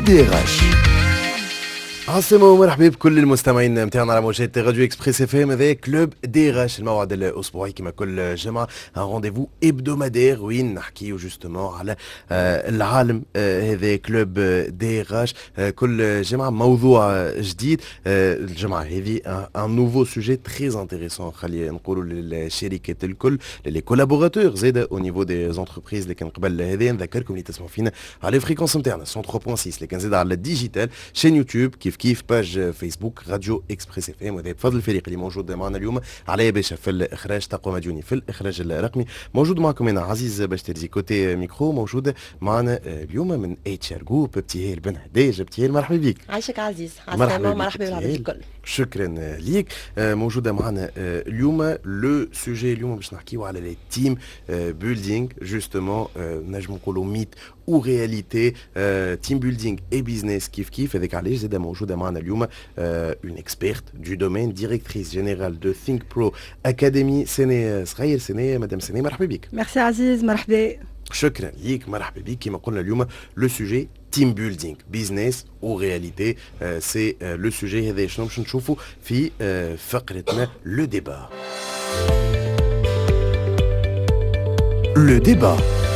كلوب دي رش. عاصمة ومرحبا بكل المستمعين متاعنا على موجات راديو اكسبريس اف ام. هذا كلوب دي رش، الموعد الاسبوعي كما كل جمعة، ان رونديفو ابدومادير وين نحكيو جوستومون على العالم. هذا كلوب دي رش كل جمعة موضوع جديد. الجمعة هذه ان نوفو سوجي تري انتريسون، خلينا نقولوا للشركات الكل، لي كولابوراتور زيد او نيفو دي زونتربريز. لكن قبل هذا نذكركم اللي تسمعوا فينا على الفريكونس نتاعنا 103.6، لكن زيد على الديجيتال شين يوتيوب كيف باج فيسبوك راديو اكسبريس اف ام. وهذا بفضل الفريق اللي موجود معنا اليوم، علي باشا في الاخراج، تقوى مديوني في الاخراج الرقمي. موجود معكم هنا عزيز باشترزي كوتي ميكرو. موجود معنا اليوم من اتش ار جروب ابتهال بن هداج. ابتهال مرحبا بك. عايشك عزيز. مرحبا بالعباد الكل. شكرا ليك. موجوده معنا اليوم لو سوجي. اليوم باش نحكيو على لي تيم بيلدينغ جوستومون، نجم نقولوا ميت او رياليتي. تيم بيلدينغ اي بيزنس كيف هذاك علاش زاد موجوده معنا اليوم اون اكسبيرت دو دومين، ديريكتريس جينيرال دو ثينك برو اكاديمي. سنه صغير سنه مدام سنه، مرحبا بك. ميرسي عزيز، مرحبا. شكرا ليك، مرحبا بك. كما قلنا اليوم لو سوجي تيم بيلدينغ بيزنس او رياليتي، سي لو سوجي هذا. شنو باش نشوفوا في فقرتنا لو ديبا. لو ديبا،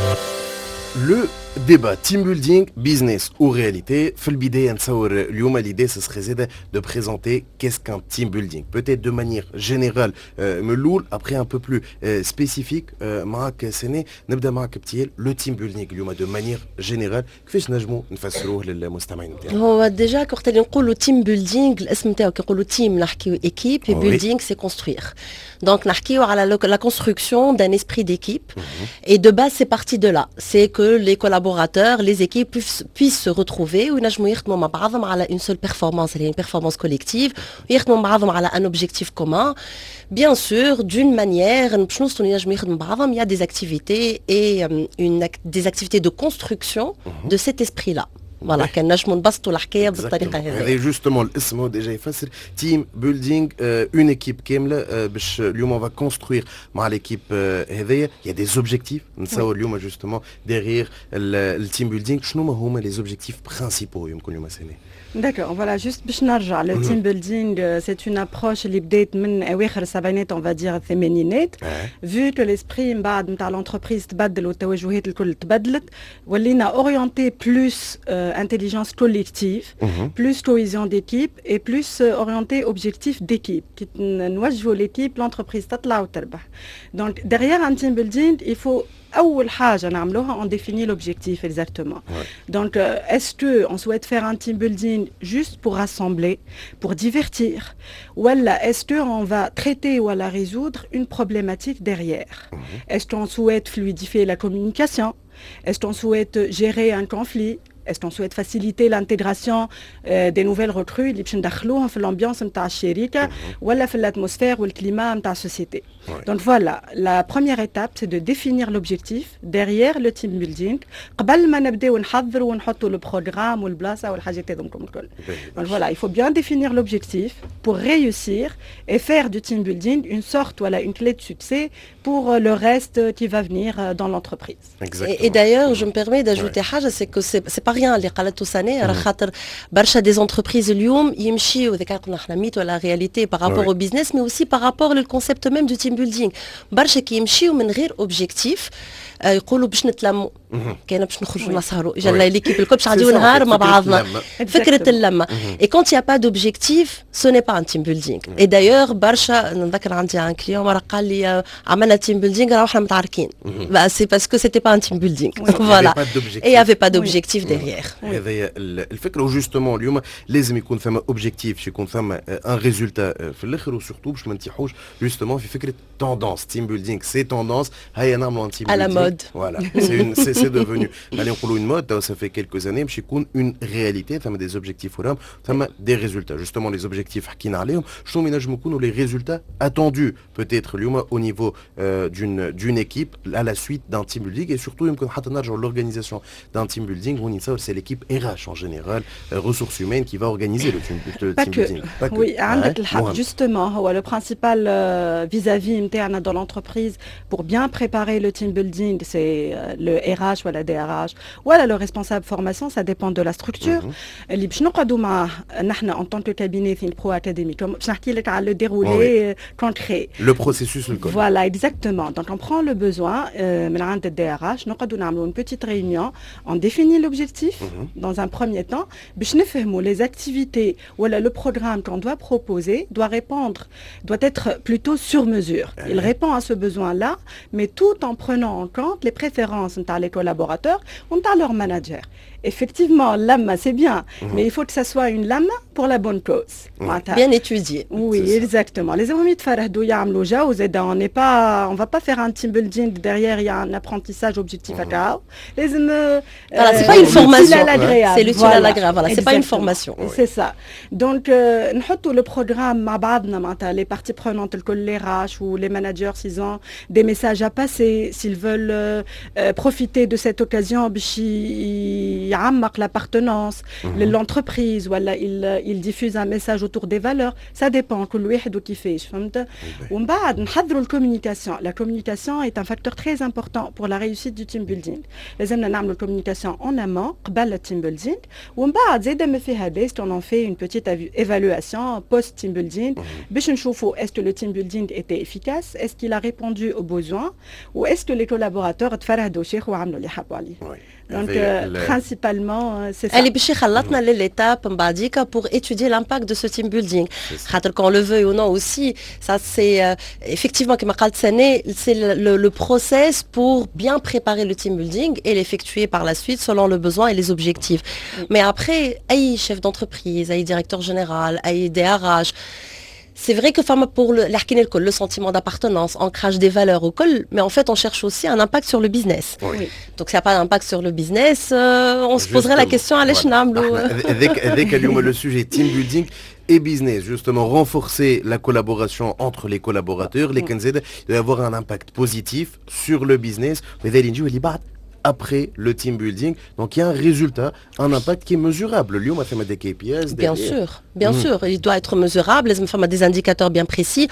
لو ديبا تيم بيلدينغ بيزنس او رياليتي. في البدايه نتصور اليوم ليدي سي سخي زيد دو بريزونتي كيس كان تيم بيلدينغ بوتيت دو مانيير جينيرال من الاول، ابري ان بو بلو سبيسيفيك. معك سنه، نبدا معك بتيل لو تيم بيلدينغ اليوم دو مانيير جينيرال، كيفاش نجموا نفسروه للمستمعين نتاعنا؟ هو ديجا وقت اللي نقولوا تيم بيلدينغ الاسم نتاعو كي نقولوا تيم نحكيو ايكيب، بيلدينغ سي كونستروير. دونك نحكيو على la construction d'un esprit d'équipe. Et de base c'est parti de là, c'est que les collaborateurs, les équipes puissent se retrouver وينجموا يخدموا مع بعضهم على une seule performance, une performance collective، ويخدموا مع بعضهم على un objectif commun. Bien sûr, d'une manière, باش نوصلوا ينجموا يخدموا مع بعضهم، il y a des activités et des activités de construction de cet esprit-là. فوالا كان نجموا نبسطوا الحكايه بالطريقه هذه. هذا جوستومون الاسم هو ديجا يفسر تيم بيلدينغ، اون ايكيب كامله. باش اليوم اون فا كونستروير مع ليكيب هذايا. يا دي زوبجيكتيف نتصور اليوم جوستومون ديغيغ التيم بيلدينغ. شنو هما لي زوبجيكتيف برينسيبو يمكن اليوم سنه؟ D'accord, voilà, juste باش نرجع le team building, c'est une approche اللي بدات من اواخر السبعينات on va dire الثمانينات. vu que l'esprit من بعد نتاع l'entreprise تبدل والتوجهات الكل تبدلت، ولينا orienté plus intelligence collective, plus cohésion d'équipe et plus orienté objectif d'équipe. كي نوجهوا l'équipe l'entreprise تطلع وتربح. Donc derrière un team building il faut أول حاجة نعملوها on définit l'objectif exactement. Donc est-ce que on souhaite faire un team building juste pour rassembler, pour divertir, ou est-ce que on va traiter ou la résoudre une problématique derrière? Est-ce qu'on souhaite fluidifier la communication? Est-ce qu'on souhaite gérer un conflit? Est-ce qu'on souhaite faciliter l'intégration des nouvelles recrues اللي باش ندخلوهم في l'ambiance نتاع الشركة ولا في l'atmosphère ou le climat نتاع السوسيتي. Donc voilà, la première étape c'est de définir l'objectif derrière le team building قبل ما نبداو نحضروا ونحطوا le programme والبلاصة والحاجات هذوكم الكل. Donc voilà, il faut bien définir l'objectif pour réussir et faire du team building une sorte, voilà, une clé de succès pour le reste qui va venir dans l'entreprise. Et d'ailleurs, je me permets d'ajouter حاجة, c'est que c'est pas rien اللي قالته سنة، راه خاطر برشا des entreprises اليوم يمشيو إذا كان قلنا احنا ميت ولا réalité par rapport au business mais aussi par rapport للconcept même du team building. برشا كي يمشيو من غير objectif يقولوا باش نتلموا، كاين باش نخرجوا نسهروا، جا ليكيب الكل باش نعديو نهار مع بعضنا، فكرة اللمة. Et quand il y a pas d'objectif, ce n'est pas un team building. Et d'ailleurs برشا نذكر عندي ان كليون مرة قال لي عملنا team building راهو احنا متعاركين. C'est parce que c'était pas un team building. Voilà. Et il y avait pas d'objectif derrière. هذا الفكرة. وجوستومون اليوم لازم يكون ثم اوبجيكتيف، باش يكون ثم ان ريزولتا في الاخر، وسورتو باش ما نتيحوش جوستومون في فكرة توندونس. تيم بيلدينغ سي توندونس، هيا نعملوا ان تيم بيلدينغ. Voilà, c'est devenu, allez, on parle une mode, ça fait quelques années, mais c'est une réalité, ça met des objectifs ça met des résultats. Justement, les objectifs qui n'allent, je trouve les résultats attendus, peut-être au niveau d'une équipe à la suite d'un team building, et surtout l'organisation d'un team building. C'est l'équipe RH en général, ressources humaines, qui va organiser le team building. Oui, justement, le principal vis-à-vis interne dans l'entreprise pour bien préparer le team building building, c'est le RH ou la DRH ou le responsable formation, ça dépend de la structure. اللي باش نقعدوا مع نحن en tant que cabinet في Pro Academy باش نحكي لك على le déroulé concret. Le processus le code. Voilà, exactement. Donc on prend le besoin من عند DRH, نقعدوا نعملوا une petite réunion, on définit l'objectif dans un premier temps باش نفهموا les activités ou le programme qu'on doit proposer doit être plutôt sur mesure. Il répond à ce besoin-là, mais tout en prenant en compte les préférences de les collaborateurs ou de leur manager. Effectivement, l'AMA, c'est bien, mais il faut que ça soit une LAMA pour la bonne cause. Bien étudié. Oui, exactement. Les amis de Farahdo Yamlo Jaouzeda, on va pas faire un team building derrière, il y a un apprentissage objectif à Kao. Voilà, c'est pas une formation. C'est l'utile à l'agréable. Voilà, c'est pas une formation. C'est ça. Donc, nous le programme les parties prenantes, les RH ou les managers, s'ils ont des messages à passer, s'ils veulent profiter de cette occasion, l'appartenance, l'entreprise, voilà, il diffuse un message autour des valeurs, ça dépend, la communication. La communication est un facteur très important pour la réussite du team building. Les hommes n'ont la communication en amont, le team building, on en fait une petite évaluation post-team building, est-ce que le team building était efficace, est-ce qu'il a répondu aux besoins, ou est-ce que les collaborateurs donc principalement c'est ça. Elle est خلطنا l'étape بعديك pour étudier l'impact de ce team building. Qu'on le veuille ou non aussi, ça c'est effectivement comme قالت سنة, c'est le process pour bien préparer le team building et l'effectuer par la suite selon le besoin et les objectifs. Mais après, ay chef d'entreprise, ay directeur général, ay DRH, c'est vrai que pour le sentiment d'appartenance, ancrage des valeurs au col, mais en fait on cherche aussi un impact sur le business. Oui. Donc s'il n'y a pas d'impact sur le business, on se poserait la question à l'échenam. Avec le sujet team building et business, justement renforcer la collaboration entre les collaborateurs, les Kenzed, il doit avoir un impact positif sur le business. Après le team building, donc il y a un résultat, un impact qui est mesurable. Lyon a fait des KPIs. Bien sûr, il doit être mesurable, les femmes des indicateurs bien précis.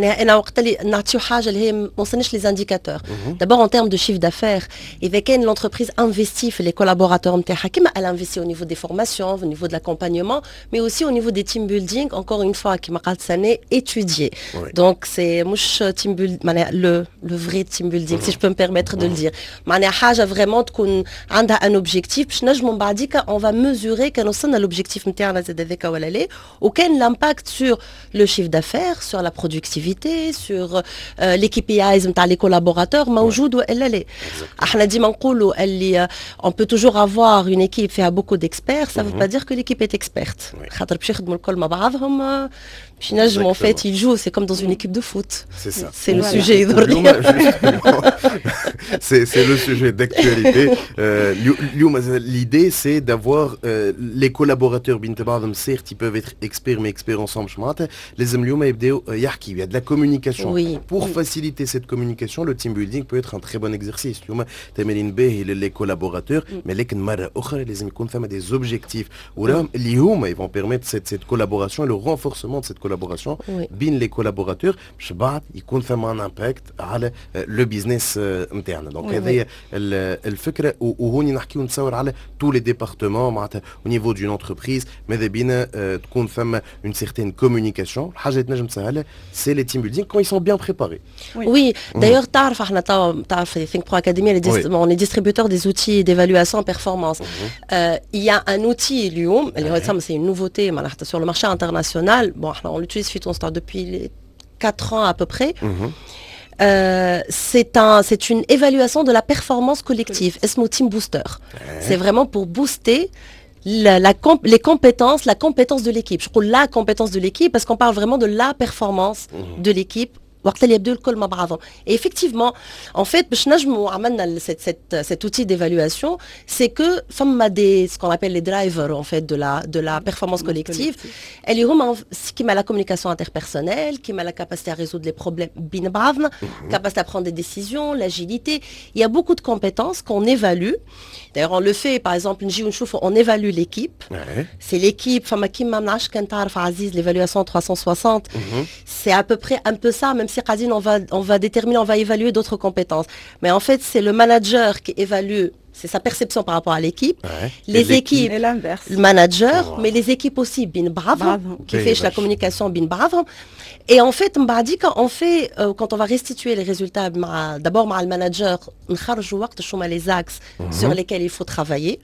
Les indicateurs. D'abord en termes de chiffre d'affaires, et avec l'entreprise investit, les collaborateurs, elle investit au niveau des formations, au niveau de l'accompagnement, mais aussi au niveau des team building, encore une fois, qui m'a étudié. Donc c'est team building, le vrai team building, si je peux me permettre de le dire. Vraiment un objectif, on va mesurer qu'on a l'objectif auquel l'impact sur le chiffre d'affaires, sur la productivité, sur les KPIs les collaborateurs, on peut toujours avoir une équipe qui a beaucoup d'experts, ça ne veut pas dire que l'équipe est experte. En fait, ils jouent, c'est comme dans une équipe de foot. C'est ça. C'est le sujet. C'est le sujet d'actualité. L'idée, c'est d'avoir les collaborateurs, certes, ils peuvent être experts, mais experts ensemble. Les hommes, il y a de la communication. Pour faciliter cette communication, le team building peut être un très bon exercice. Les collaborateurs, mais les femmes des objectifs. Ils vont permettre cette collaboration et le renforcement de cette collaboration. Bien les collaborateurs, ils comptent faire un impact à le business interne. Donc, الفكرة وهوني نحكيو نتصور على tous les départements معناتها au niveau d'une entreprise ماذا بينا تكون ثم une certaine communication. الحاجة اللي تنجم تسهلها c'est les team building quand ils sont bien préparés. Oui, d'ailleurs تعرف احنا تعرف Think Pro Academy on est distributeur des outils d'évaluation en performance. Il y a un outil اليوم اللي c'est une nouveauté معناتها sur le marché international. Bon, on l'utilise depuis 4 ans à peu près. C'est une évaluation de la performance collective, Esmo Team Booster. C'est vraiment pour booster les compétences, la compétence de l'équipe. Je crois la compétence de l'équipe parce qu'on parle vraiment de la performance de l'équipe. Et effectivement, en fait, cet outil d'évaluation, c'est que ce qu'on appelle les drivers en fait de la performance collective, elle qui m'a la communication interpersonnelle, qui m'a la capacité à résoudre les problèmes, capacité à prendre des décisions, l'agilité. Il y a beaucoup de compétences qu'on évalue. D'ailleurs, on le fait, par exemple, on évalue l'équipe. C'est l'équipe, l'évaluation 360. C'est à peu près un peu ça, même on va déterminer, on va évaluer d'autres compétences. Mais en fait, c'est le manager qui évalue, c'est sa perception par rapport à l'équipe. Les équipes, et l'inverse. Le manager, mais les équipes aussi, bien bravo, qui fait la communication bien bravo. Et en fait, quand on va restituer les résultats, d'abord le manager, les axes sur lesquels il faut travailler.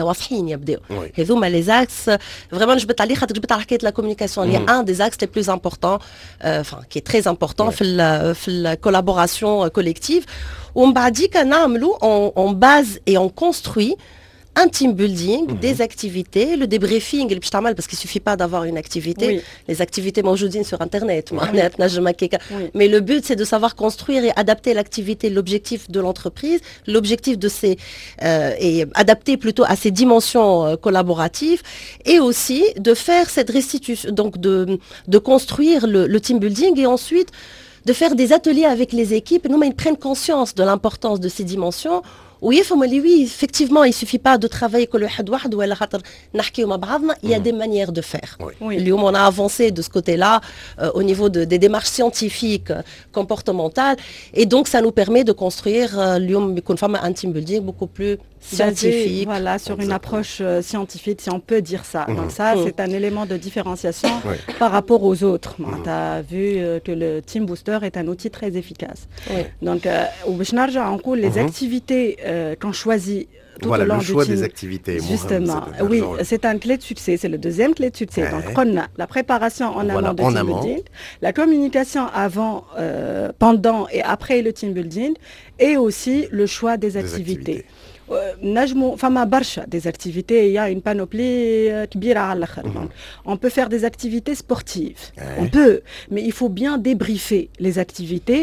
Les axes, vraiment, je vais la communication. Il y a un des axes les plus importants, qui est très important, la collaboration collective. On base et on construit un team building, des activités, le débriefing, parce qu'il ne suffit pas d'avoir une activité. Les activités موجودين sur Internet. Mais le but, c'est de savoir construire et adapter l'activité, l'objectif de l'entreprise, l'objectif de ces... et adapter plutôt à ces dimensions collaboratives, et aussi de faire cette restitution, donc de construire le team building, et ensuite de faire des ateliers avec les équipes. Nous, ils prennent conscience de l'importance de ces dimensions. Oui, effectivement, il ne suffit pas de travailler que le hadouad ou il y a des manières de faire. On a avancé de ce côté-là au niveau des démarches scientifiques, comportementales, et donc ça nous permet de construire un team building beaucoup plus scientifique. Voilà, sur une approche scientifique, si on peut dire ça. Donc ça, c'est un élément de différenciation par rapport aux autres. Tu as vu que le Team Booster est un outil très efficace. Donc, les activités qu'on choisit tout au long le choix des activités. Justement, oui, c'est un clé de succès, c'est le deuxième clé de succès. Donc, on a la préparation en amont de team building, la communication avant, pendant et après le team building, et aussi le choix des activités. Des activités, il y a une panoplie on peut faire des activités sportives, on peut, mais il faut bien débriefer les activités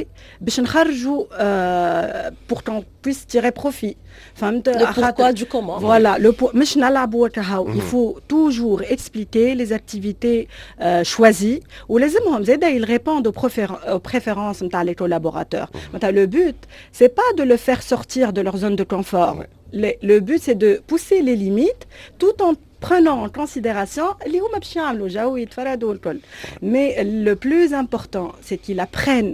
pour qu'on puisse tirer profit. Le pourquoi du comment. Voilà, il faut toujours expliquer les activités choisies, ou les ils répondent aux préférences des collaborateurs. Le but, c'est pas de le faire sortir de leur zone de confort. Le but, c'est de pousser les limites tout en prenant en considération mais le plus important, c'est qu'ils apprennent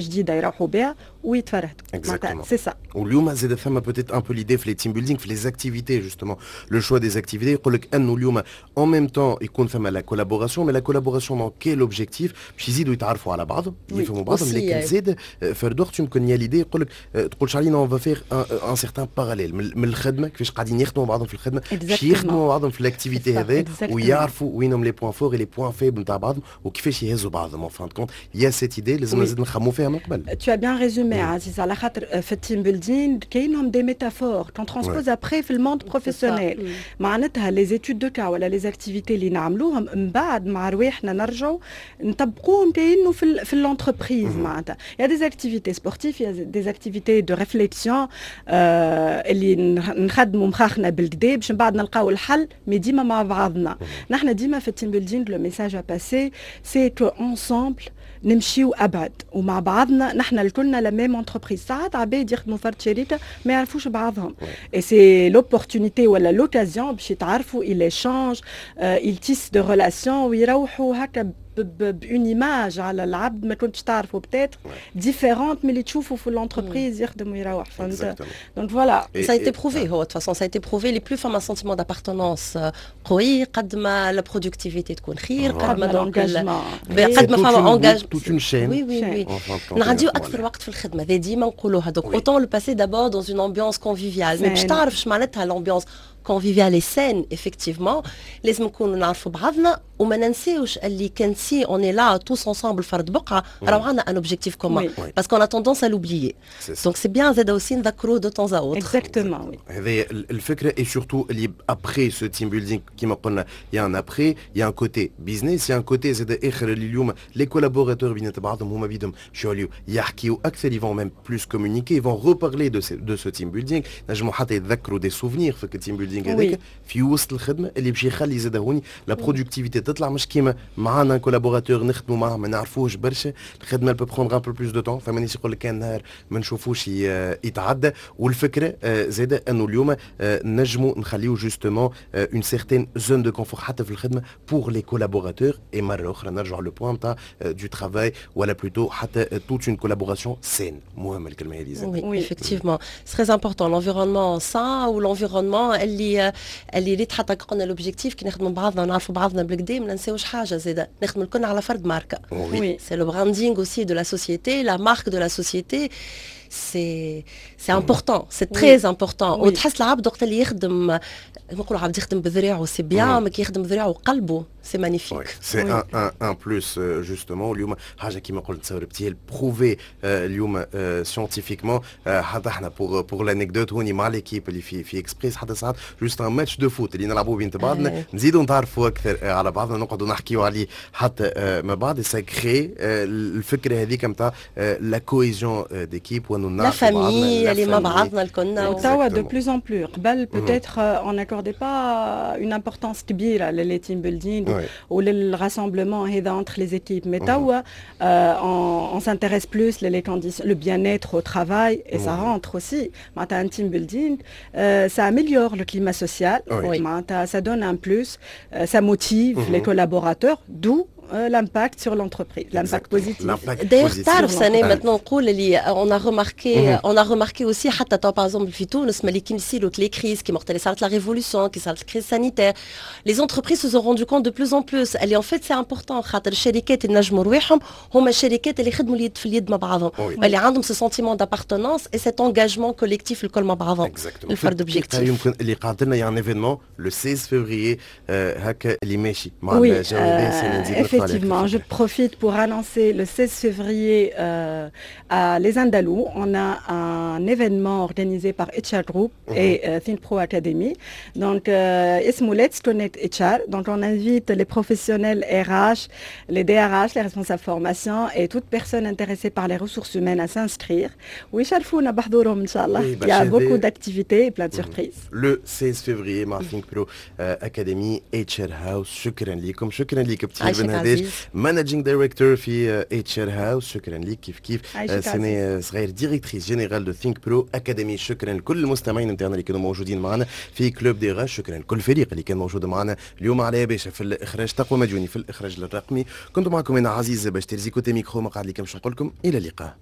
Exactement. C'est ça. Peut-être un peu l'idée les team building, les activités justement, le choix des activités. En même temps, il compte la collaboration, mais la collaboration dans quel objectif? On va faire un certain parallèle. L'activité où il y a les points forts et les points faibles ou qui fait en fin de compte, il y a cette idée. Tu as bien résumé. Aziz, على خاطر في التيم بيلدينغ كاينهم دي ميتافور كون ترانسبوز ابري في الموند بروفيسيونيل معناتها لي زيتود دو كا ولا لي زاكتيفيتي اللي نعملوهم من بعد مع رواحنا نرجعوا نطبقوهم كاينو في لونتربريز معناتها يا دي زاكتيفيتي سبورتيف يا دي زاكتيفيتي دو ريفليكسيون اللي نخدموا مخاخنا بالكدا باش من بعد نلقاو الحل مي ديما مع بعضنا نحن ديما في التيم بيلدينغ لو ميساج ا باسي سي كو انسامبل نمشيو ابعد ومع بعضنا نحن الكلنا لا ميم انتربريز ساعات عباد يخدموا فرد شركه ما يعرفوش بعضهم اي سي لوبورتونيتي ولا لوكازيون باش يتعرفوا il échange il tisse de relations ويروحوا هكا بune image على العبد ما كنتش تعرفوا peut-être différente mais اللي تشوفوا في l'entreprise يخدم ويروح فهمت donc voilà ça a été prouvé de toute façon ça a été prouvé les plus femmes un sentiment d'appartenance قوي قد ما la productivité تكون خير قد ما l'engagement قد ما فما engagement toute une chaîne oui نعديو اكثر وقت في الخدمه هذه ديما نقولوها donc autant le passer d'abord dans une ambiance conviviale mais باش تعرف اش معناتها l'ambiance conviviale et saine effectivement لازم نكونوا نعرفوا بعضنا وما ننساوش اللي كان سي on est là tous ensemble فرد بقعه راهو عندنا un objectif commun parce qu'on a tendance à l'oublier donc c'est bien زاد aussi نذكروه de temps à autre exactement oui هذه الفكره et surtout اللي après ce team building كما قلنا il y a un après il y a un côté business il y a un côté زاد اخر اللي اليوم les collaborateurs بينات بعضهم هما بيدهم شغل يحكيوا اكثر ils vont même plus communiquer ils vont reparler de ce team building نجموا حتى يتذكروا des souvenirs في team building بيلدينغ هذاك في وسط الخدمه اللي باش يخلي زاد هوني لا برودكتيفيتي تطلع مش كيما معانا كولابوراتور نخدموا معاه ما نعرفوش برشا الخدمه بو بروندر ان بو بلوس دو طون فمانيش يقول لك كان نهار ما نشوفوش يتعدى والفكره زاد انه اليوم نجموا نخليو جوستومون اون سيغتين زون دو كونفور حتى في الخدمه بور لي كولابوراتور اي مره اخرى نرجعوا لو بوان تاع دو ترافاي ولا بلوتو حتى توت اون كولابوراسيون سين مهمه الكلمه هذه زاد. Oui, effectivement. C'est très important. L'environnement sain ou l'environnement اللي تحت قلنا l'objectif كي نخدموا بعضنا ونعرفوا بعضنا بالكدا ما ننساوش حاجه زاده نخدموا الكل على فرد ماركه. Oui. C'est le branding aussi de la société, la marque de la société. C'est important, c'est très important. وتحس العبد وقت اللي يخدم نقولوا عبد يخدم بذراعه سي بيان ما كي يخدم بذراعه وقلبه سي مانيفيك. سي ان بلوس جوستومون اليوم حاجه كيما قلت تصورتي بروفي اليوم سيانتيفيكمون حتى احنا بور لانيكدوت هوني مع ليكيب اللي في اكسبريس حتى ساعات جوست ان ماتش دو فوت اللي نلعبوا بين بعضنا نزيدوا نتعرفوا اكثر على بعضنا نقعدوا نحكيوا عليه حتى مع بعض سا كري الفكره هذيك نتاع لا كويزيون ديكيب وانه نعرفوا بعضنا لا فامي اللي مع بعضنا الكلنا توا دو بلوس ان بلوس قبل peut-être on n'accordait pas une importance كبيره للي تيم بيلدينغ وللراسsemblement هذا entre les équipes mais توا on s'intéresse plus les conditions le bien-être au travail et ça rentre aussi معناتها un team building ça améliore le climat social معناتها ça donne un plus ça motive les collaborateurs d'où l'impact sur l'entreprise, l'impact positif. D'ailleurs, تعرف سنة maintenant نقول اللي on a remarqué aussi حتى par exemple في تونس ملي كي نسيلو les crises qui mortelles صارت la révolution qui صارت crise sanitaire les entreprises se sont rendu compte de plus en plus اللي en fait c'est important خاطر الشركات اللي نجموا رواحهم هما الشركات اللي يخدموا اليد في اليد مع بعضهم اللي عندهم ce sentiment d'appartenance et cet engagement collectif الكل مع بعضهم الفرد objectif. يمكن اللي قاعد لنا يعني événement le 16 février هكا اللي ماشي مع الجوائز. Effectivement, je profite pour annoncer le 16 février à Les Andalous, on a un événement organisé par HR Group et Think Pro Academy. Donc, اسمه Let's Connect HR. Donc, on invite les professionnels RH, les DRH, les responsables formation et toute personne intéressée par les ressources humaines à s'inscrire. ويشرفونا بحضورهم إن شاء الله. Il y a beaucoup d'activités et plein de surprises. Le 16 février مع Think Pro Academy HR House. شكرا لكم، شكرا لك بتير بن مانجينج دايركتور في HR هاوس. شكرا لك كيف سنة صغير ديريكتريس جينيرال دو ثينك برو اكاديمي. شكرا لكل المستمعين نتاعنا اللي كانوا موجودين معنا في كلوب دي غاش. شكرا لكل فريق اللي كان موجود معنا اليوم على باشا في الاخراج تقوى مديوني في الاخراج الرقمي. كنت معكم انا عزيز باش ترزي كوتي ميكرو ما قاعد لكم باش نقول لكم الى اللقاء.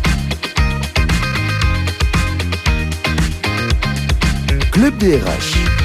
كلوب دي غاش.